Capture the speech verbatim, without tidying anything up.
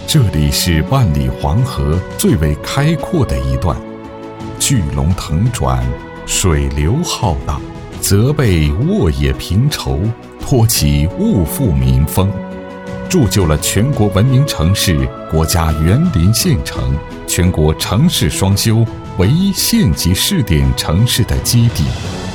这里是万里黄河最为开阔的一段，巨龙腾转，水流浩荡，泽被沃野平畴，托起物阜民丰，铸就了全国文明城市、国家园林县城、全国城市双修唯一县级试点城市的基地。